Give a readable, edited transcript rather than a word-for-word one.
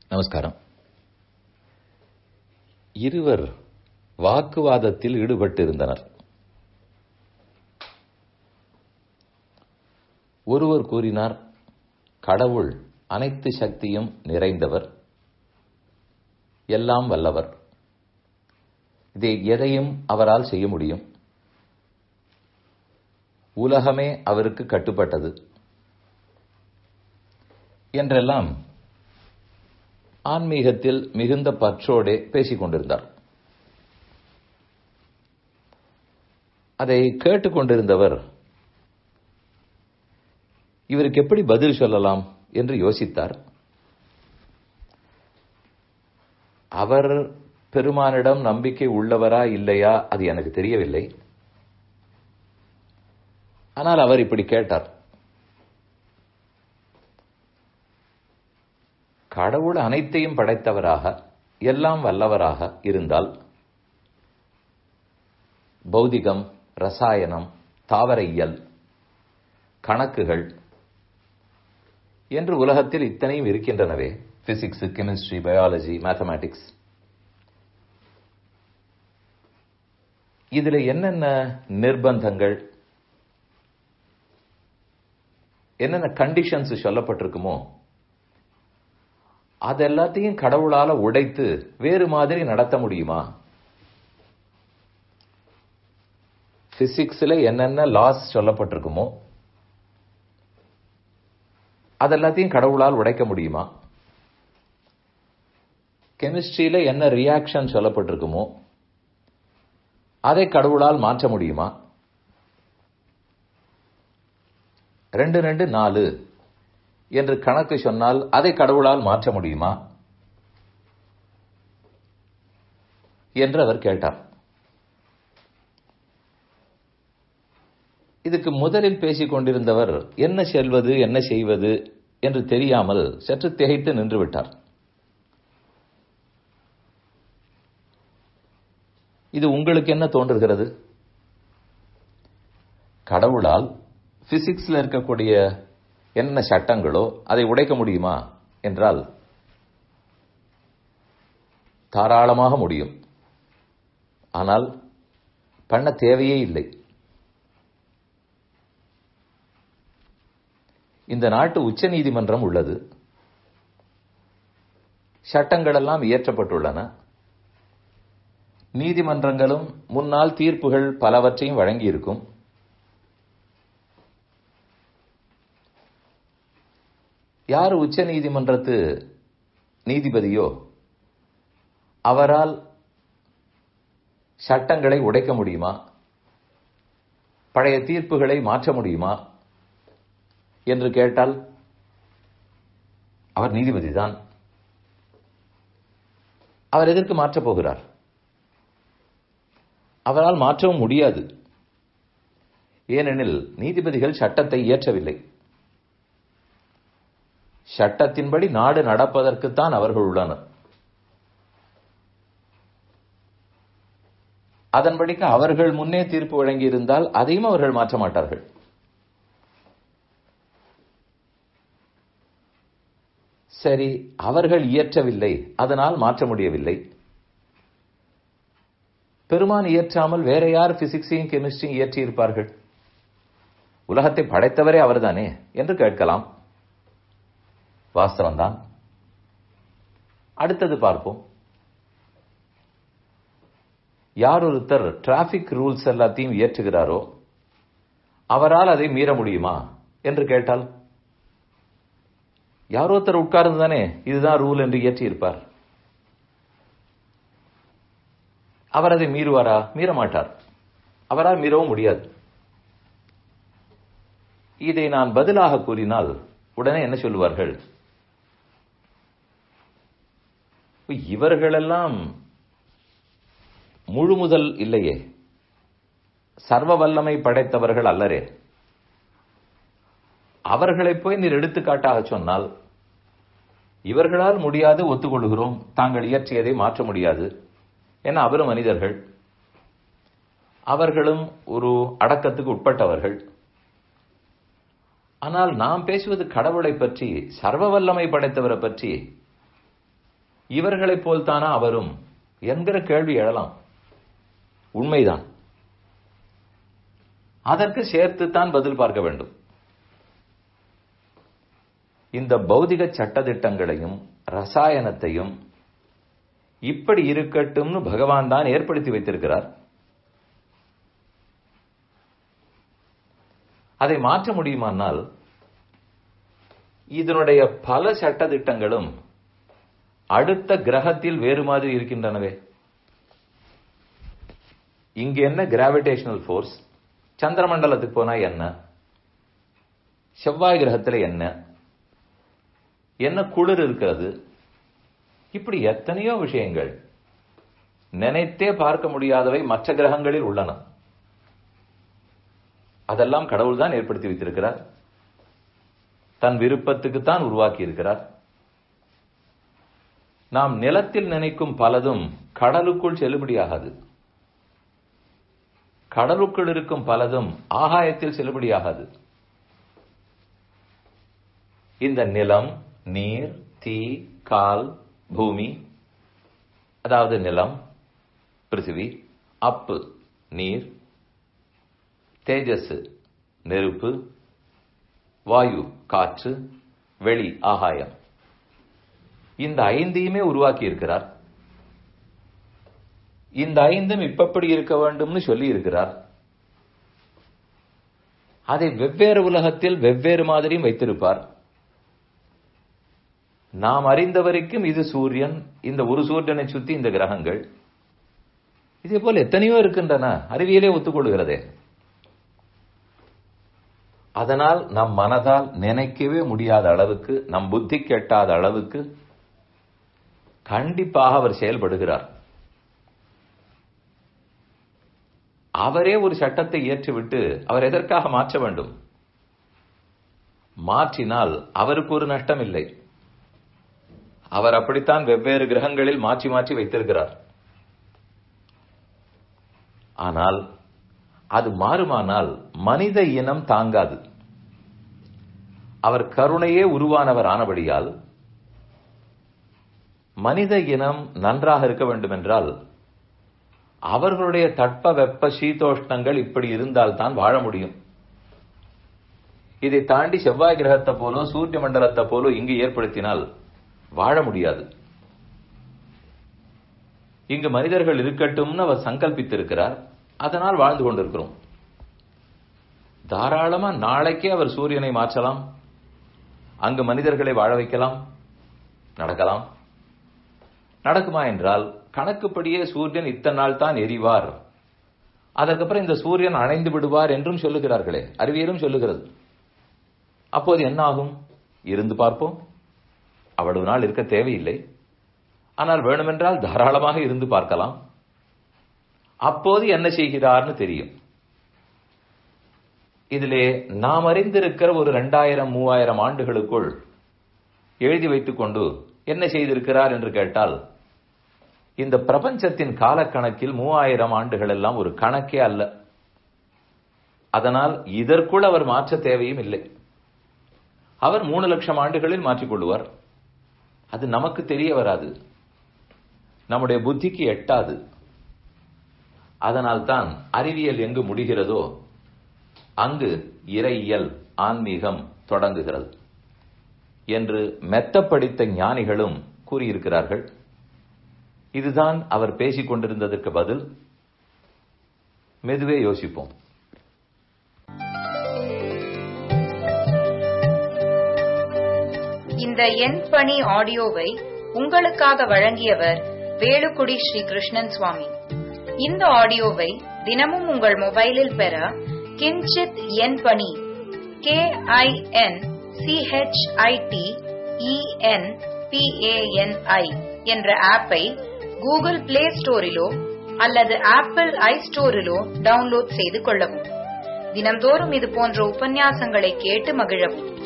நமஸ்காரம். இருவர் வாக்குவாதத்தில் ஈடுபட்டிருந்தனர். ஒருவர் கூறினார், கடவுள் அனைத்து சக்தியும் நிறைந்தவர், எல்லாம் வல்லவர், இதை எதையும் அவரால் செய்ய முடியும், உலகமே அவருக்கு கட்டுப்பட்டது என்றெல்லாம் ஆன்மீகத்தில் மிகுந்த பற்றோடே பேசிக் கொண்டிருந்தார். அதை கேட்டுக்கொண்டிருந்தவர் இவருக்கு எப்படி பதில் சொல்லலாம் என்று யோசித்தார். அவர் பெருமானிடம் நம்பிக்கை உள்ளவரா இல்லையா அது எனக்கு தெரியவில்லை. ஆனால் அவர் இப்படி கேட்டார், கடவுள் அனைத்தையும் படைத்தவராக எல்லாம் வல்லவராக இருந்தால் பௌதிகம், ரசாயனம், தாவரையியல், கணக்குகள் என்று உலகத்தில் இத்தனையும் இருக்கின்றனவே, பிசிக்ஸ், கெமிஸ்ட்ரி, பயாலஜி, மேத்தமேட்டிக்ஸ், இதுல என்னென்ன நிர்பந்தங்கள், என்னென்ன கண்டிஷன்ஸ் சொல்லப்பட்டிருக்குமோ அதெல்லாத்தையும் கடவுளால உடைத்து வேறு மாதிரி நடத்த முடியுமா? பிசிக்ஸ்ல என்னென்ன லாஸ் சொல்லப்பட்டிருக்குமோ அதெல்லாத்தையும் கடவுளால் உடைக்க முடியுமா? கெமிஸ்ட்ரியில என்ன ரியாக்ஷன் சொல்லப்பட்டிருக்குமோ அதை கடவுளால் மாற்ற முடியுமா? 2 2 4 என்று கணக்கு சொன்னால் அதை கடவுளால் மாற்ற முடியுமா என்று அவர் கேட்டார். இதுக்கு முதலில் பேசிக் கொண்டிருந்தவர் என்ன சொல்வது என்ன செய்வது என்று தெரியாமல் சற்று திகைத்து நின்று விட்டார். இது உங்களுக்கு என்ன தோன்றுகிறது? கடவுளால் பிசிக்ஸ்ல இருக்கக்கூடிய என்ன சட்டங்களோ அதை உடைக்க முடியுமா என்றால் தாராளமாக முடியும். ஆனால் பண்ண தேவையே இல்லை. இந்த நாட்டு உச்ச நீதிமன்றம் உள்ளது, சட்டங்கள் எல்லாம் இயற்றப்பட்டுள்ளன, நீதிமன்றங்களும் முன்னால் தீர்ப்புகள் பலவற்றையும் வழங்கியிருக்கும். யார் உச்ச நீதிமன்றத்து நீதிபதியோ அவரால் சட்டங்களை உடைக்க முடியுமா, பழைய தீர்ப்புகளை மாற்ற முடியுமா என்று கேட்டால் அவர் நீதிபதி தான். அவர் எதற்கு மாற்றப் போகிறார்? அவரால் மாற்றவும் முடியாது. ஏனெனில் நீதிபதிகள் சட்டத்தை இயற்றவில்லை. சட்டத்தின்படி நாடு நடப்பதற்குத்தான் அவர்கள் உள்ளனர். அதன்படிக்கு அவர்கள் முன்னே தீர்ப்பு வழங்கியிருந்தால் அதையும் அவர்கள் மாற்ற மாட்டார்கள். சரி, அவர்கள் இயற்றவில்லை, அதனால் மாற்ற முடியவில்லை. பெருமான் இயற்றாமல் வேற யார் பிசிக்ஸையும் கெமிஸ்ட்ரியும் இயற்றியிருப்பார்கள்? உலகத்தை படைத்தவரே அவர்தானே என்று கேட்கலாம். வாஸ்தவம்தான். அடுத்தது பார்ப்போம். யார் ஒருத்தர் டிராபிக் ரூல்ஸ் எல்லாத்தையும் இயற்றுகிறாரோ அவரால் அதை மீற முடியுமா என்று கேட்டால் யார் ஒருத்தர் உட்கார்ந்து தானே இதுதான் ரூல் என்று இயற்றியிருப்பார். அவர் அதை மீறுவாரா? மீற மாட்டார். அவரால் மீறவும் முடியாது. இதை நான் பதிலாக கூறினால் உடனே என்ன சொல்லுவார்கள்? இவர்களெல்லாம் முழு முதல் இல்லையே, சர்வ வல்லமை படைத்தவர்கள் அல்லரே, அவர்களை போய் நீர் எடுத்துக்காட்டாக சொன்னால் இவர்களால் முடியாது, ஒத்துக்கொள்கிறோம், தாங்கள் இயற்றியதை மாற்ற முடியாது என அவரும் மனிதர்கள், அவர்களும் ஒரு அடக்கத்துக்கு உட்பட்டவர்கள். ஆனால் நாம் பேசுவது கடவுளை பற்றி, சர்வ வல்லமை படைத்தவரை பற்றி. இவர்களைப் போல்தானா அவரும் என்கிற கேள்வி எழலாம். உண்மைதான். அதற்கு சேர்த்துத்தான் பதில் பார்க்க வேண்டும். இந்த பௌதிக சட்டதிட்டங்களையும் ரசாயனத்தையும் இப்படி இருக்கட்டும்னு பகவான் தான் ஏற்படுத்தி வைத்திருக்கிறார். அதை மாற்ற முடியுமானால் இதனுடைய பல சட்டதிட்டங்களும் அடுத்த கிரகத்தில் வேறு மாதிரி இருக்கின்றனவே. இங்க என்ன கிராவிடேஷனல் ஃபோர்ஸ், சந்திரமண்டலத்துக்கு போனா என்ன, செவ்வாய் கிரகத்தில் என்ன குளிர் இருக்கிறது, இப்படி எத்தனையோ விஷயங்கள் நினைத்தே பார்க்க முடியாதவை மற்ற கிரகங்களில் உள்ளன. அதெல்லாம் கடவுள் தான் ஏற்படுத்தி வைத்திருக்கிறார். தன் விருப்பத்துக்குத்தான் உருவாக்கி இருக்கிறார். நாம் நிலத்தில் நினைக்கும் பலதும் கடலுக்குள் செல்லுபடியாகாது. கடலுக்குள் இருக்கும் பலதும் ஆகாயத்தில் செல்லுபடியாகாது. இந்த நிலம், நீர், தீ, கால், பூமி, அதாவது நிலம் பிருத்திவி, அப்பு நீர், தேஜஸ் நெருப்பு, வாயு காற்று, வெளி ஆகாயம், இந்த ஐந்தையுமே உருவாக்கி இருக்கிறார். இந்த ஐந்தும் இப்படி இருக்க வேண்டும்னு சொல்லி இருக்கிறார். அதை வெவ்வேறு உலகத்தில் வெவ்வேறு மாதிரியும் வைத்திருப்பார். நாம் அறிந்த வரைக்கும் இது சூரியன், இந்த ஒரு சூரியனை சுத்தி இந்த கிரகங்கள், இதே போல எத்தனையோ இருக்கின்றன, அறிவியலே ஒத்துக்கொள்கிறதே. அதனால் நம் மனதால் நினைக்கவே முடியாத அளவுக்கு, நம் புத்தி கெட்டாத அளவுக்கு கண்டிப்பாக அவர் செயல்படுகிறார். அவரே ஒரு சட்டத்தை இயற்றிவிட்டு அவர் எதற்காக மாற்ற வேண்டும்? மாற்றினால் அவருக்கு ஒரு நஷ்டம் இல்லை. அவர் அப்படித்தான் வெவ்வேறு கிரகங்களில் மாற்றி மாற்றி வைத்திருக்கிறார். ஆனால் அது மாறுமானால் மனித இனம் தாங்காது. அவர் கருணையே உருவானவர் ஆனபடியால் மனித இனம் நன்றாக இருக்க வேண்டும் என்றால் அவர்களுடைய தட்ப வெப்ப சீதோஷ்ணங்கள் இப்படி இருந்தால் தான் வாழ முடியும். இதை தாண்டி செவ்வாய் கிரகத்தை போலோ சூரிய மண்டலத்தை போலோ இங்கு ஏற்படுத்தினால் வாழ முடியாது. இங்கு மனிதர்கள் இருக்கட்டும்னு அவர் சங்கல்பித்திருக்கிறார். அதனால் வாழ்ந்து கொண்டிருக்கிறோம். தாராளமா நாளைக்கே அவர் சூரியனை மாற்றலாம், அங்கு மனிதர்களை வாழ வைக்கலாம். நடக்கலாம். நடக்குமா என்றால் கணக்குப்படியே சூரியன் இத்தனை நாள் தான் எரிவார், அதற்கப்புறம் இந்த சூரியன் அணைந்து விடுவார் என்றும் சொல்லுகிறார்களே, அறிவியலும் சொல்லுகிறது. அப்போது என்ன ஆகும்? இருந்து பார்ப்போம். அவ்வளவு நாள் இருக்க தேவையில்லை. ஆனால் வேணுமென்றால் தாராளமாக இருந்து பார்க்கலாம். அப்போது என்ன செய்கிறார்னு தெரியும். இதிலே நாம் அறிந்திருக்கிற ஒரு 2000-3000 ஆண்டுகளுக்குள் எழுதி வைத்துக் கொண்டு என்ன செய்திருக்கிறார் என்று கேட்டால், இந்த பிரபஞ்சத்தின் காலக்கணக்கில் 3000 ஆண்டுகள் எல்லாம் ஒரு கணக்கே அல்ல. அதனால் இதற்குள் அவர் மாற்ற தேவையும் இல்லை. அவர் 3 லட்சம் ஆண்டுகளில் மாற்றிக்கொள்வார். அது நமக்கு தெரிய வராது, நம்முடைய புத்திக்கு எட்டாது. அதனால்தான் அறிவியல் எங்கு முடிகிறதோ அங்கு இறையியல் ஆன்மீகம் தொடங்குகிறது என்று மெத்தப்படித்த ஞானிகளும் கூறியிருக்கிறார்கள். இதுதான் அவர் பேசிக் கொண்டிருந்ததற்கு பதில். மெதுவே யோசிப்போம். இந்த என் பணி ஆடியோவை உங்களுக்காக வழங்கியவர் வேலுக்குடி ஸ்ரீ கிருஷ்ணன் சுவாமி. இந்த ஆடியோவை தினமும் உங்கள் மொபைலில் பெற கிஞ்சித் என் பணி KINCHITENPANI என்ற ஆப்பை கூகுள் பிளே ஸ்டோரிலோ அல்லது ஆப்பிள் ஐ ஸ்டோரிலோ டவுன்லோட் செய்து கொள்ளவும். தினம்தோறும் இது போன்ற உபன்யாசங்களை கேட்டு மகிழவும்.